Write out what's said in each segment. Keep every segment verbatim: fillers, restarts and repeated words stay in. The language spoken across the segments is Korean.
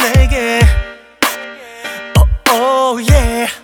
내게 oh, oh, yeah.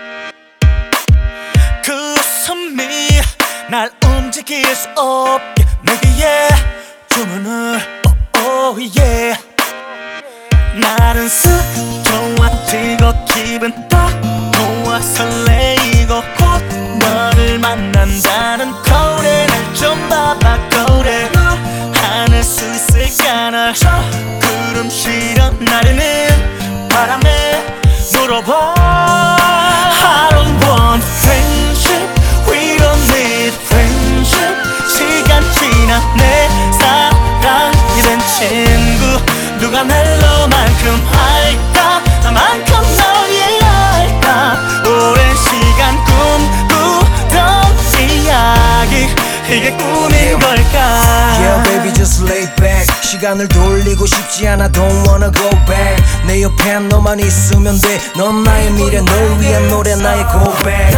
그 웃음이 날 움직일 수 없게 내게 주문을 oh, oh, yeah. 날은 쓱 좋아지고 기분 딱 좋아 설레이고 곧 너를 만난다는 거래 날 좀 봐봐 거래 하늘 수 있을까 날 구름 실어 나르는 바람에 물어봐 I don't want friendship We don't need friendship 시간 지나 내 사랑이 된 친구 누가 멜로만큼 할까 나만큼 널 이해할까 오랜 시간 꿈꾸던 이야기 이게 꿈인 걸까 Yeah baby just lay back 시간을 돌리고 싶지 않아 don't wanna go back 내 옆에 너만 있으면 돼 넌 나의 미래 널 위한 노래 나의 고백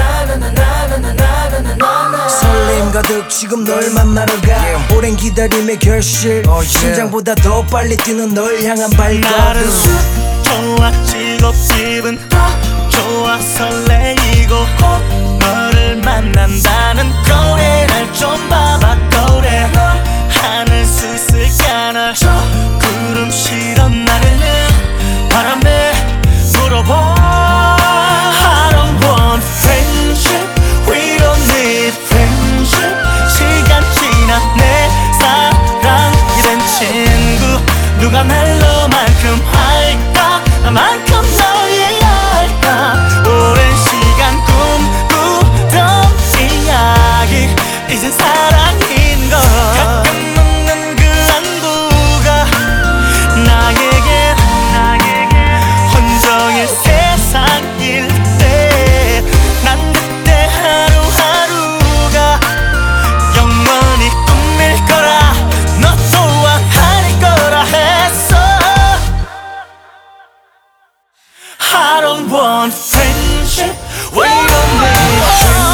설렘 가득 지금 널 만나러 가 yeah. 오랜 기다림의 결실 oh, yeah. 심장보다 더 빨리 뛰는 널 향한 발걸음 날은 쑥 좋아지고 기분 좋아 설레이고 곧 너를 만난다는 거래 날 좀 봐봐 거래 하늘 수 있을까 날 구름 실어 나르는 바람에 물어봐 I don't want friendship We don't need friendship 시간 지나 내 사랑이 된 친구 누가 멜로만큼 할까 나만큼 널 이해할까 오랜 시간 꿈꾸던 이야기 이젠 사랑인걸 가끔 먹는 그 안부가 나에게 혼종일 세상일 때 난 그때 하루하루가 영원히 꿈일 거라 너 또한 아닐 거라 했어 I don't want friendship We don't need friendship